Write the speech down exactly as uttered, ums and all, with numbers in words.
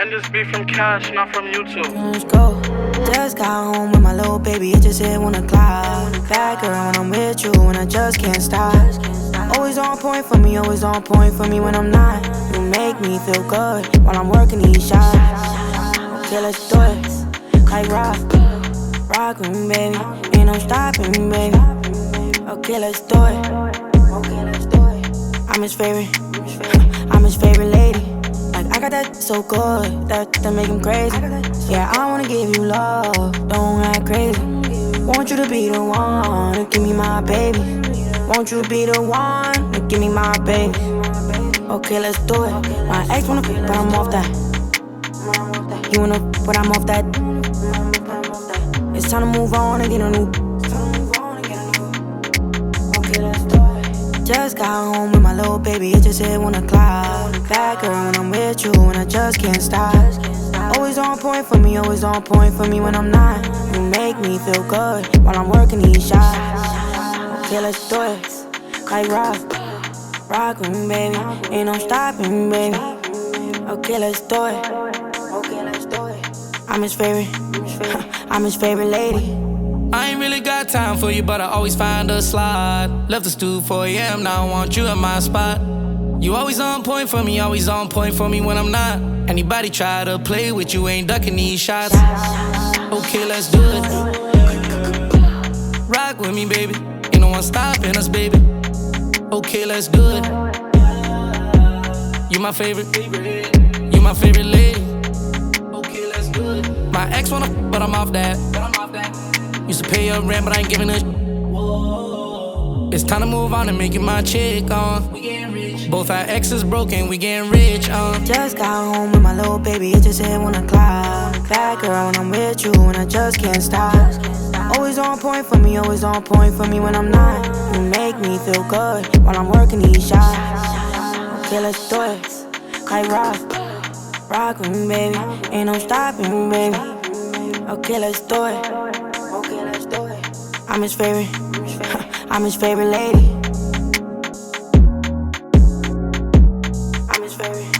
learned this beat from Cash, not from YouTube. Let's go. Just got home with my little baby, it just hit on a cloud. Bad girl when I'm with you, and I just can't stop. Always on point for me, always on point for me when I'm not. You make me feel good while I'm working these shots. Okay, let's do it. Like rock, rock with me, baby. Ain't no stopping, baby. Okay, let's do it. Okay, let's do it. I'm his favorite. I'm his favorite lady. Like I got that so good that that make him crazy. Yeah, I wanna give you love, don't act crazy. Want you to be the one to give me my baby. Want you to be the one to give me my baby. Okay, let's do it. My ex wanna, but I'm off that. You wanna, but I'm off that. It's time to move on and get a new. Okay, let's do it. Just got home with my little baby, it just hit on a cloud. Bad girl when I'm with you, and I just can't stop. Always on point for me, always on point for me when I'm not. You make me feel good while I'm working these shots. Okay, let's do it. Like rock, rock with me, baby. Ain't no stopping, baby. Okay, let's do it. Okay, let's do it. I'm his favorite. I'm his favorite lady. I ain't really got time for you, but I always find a slot. Left the stool four A M, now I want you in my spot. You always on point for me, always on point for me when I'm not. Anybody try to play with you, ain't ducking these shots. Okay, let's do it. Rock with me, baby. Ain't no one stopping us, baby. Okay, let's do it. You my favorite, you my favorite lady. Okay, let's do it. My ex wanna, but I'm off that. Used to pay your rent, but I ain't giving a sh- It's time to move on and make you my chick, uh. We getting rich. Both our exes broken, we getting rich, uh. Just got home with my little baby, it just hit on a cloud. Bad girl when I'm with you, and I just can't stop. Always on point for me, always on point for me when I'm not. You make me feel good while I'm working these shots. Okay, let's do it. Like rock, rock with me, baby. Ain't no stopping, baby. Okay, let's do it. Okay, let's do it. I'm his favorite. I'm his favorite lady. I'm his favorite.